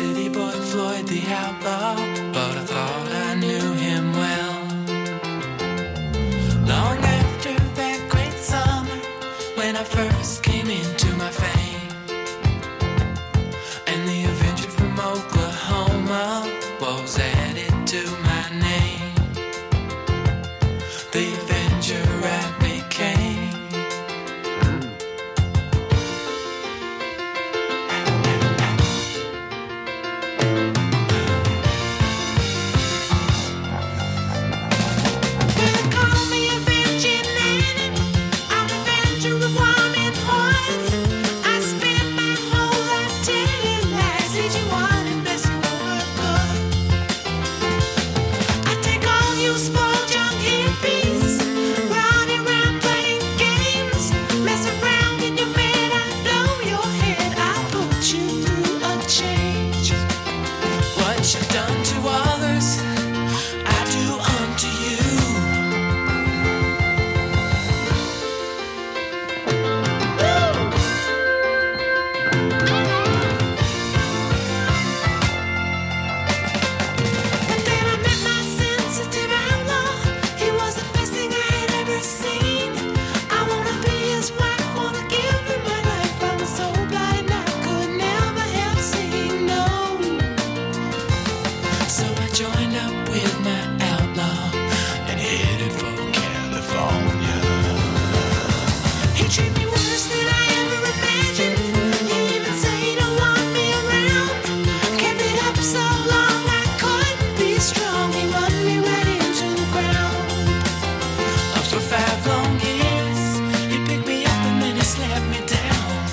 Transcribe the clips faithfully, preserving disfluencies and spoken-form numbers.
city boy Floyd the outlaw, but I thought I knew him well. Long after that great summer, when I first came into my fame, and the Avenger from Oklahoma was added to my name, the Avenger I became. Done to others, I do unto you. And then I met my sensitive outlaw. He was the best thing I had ever seen. I wanna be his wife, wanna give him my life. I was so blind I could never have seen, no. So I joined up with my outlaw and headed for California. He treated me worse than I ever imagined. He even said he don't want me around. Kept it up so long I couldn't be strong. He run me right into the ground. Up for five long years, he picked me up and then he slapped me down.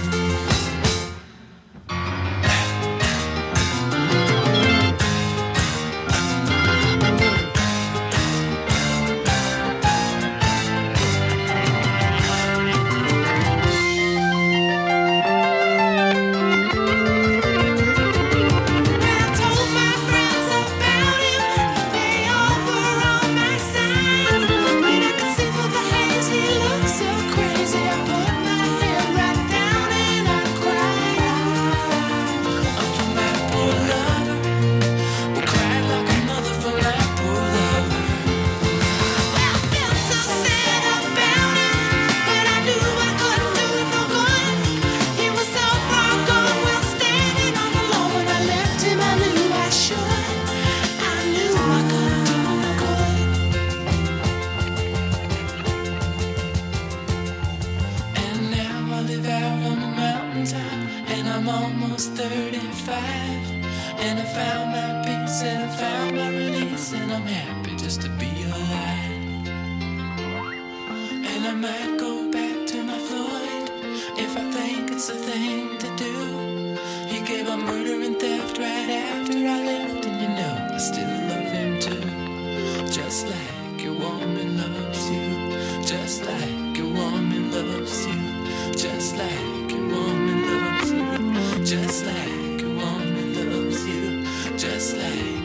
And I'm almost thirty-five, and I found my peace and I found my release, and I'm happy just to be alive. And I might go back to my Floyd if I think it's the thing to do. He gave up murder and theft right after I left, and you know I still love him too. Just like your woman loves you, just like your woman loves you, just like your woman loves you, just like a woman loves you, just like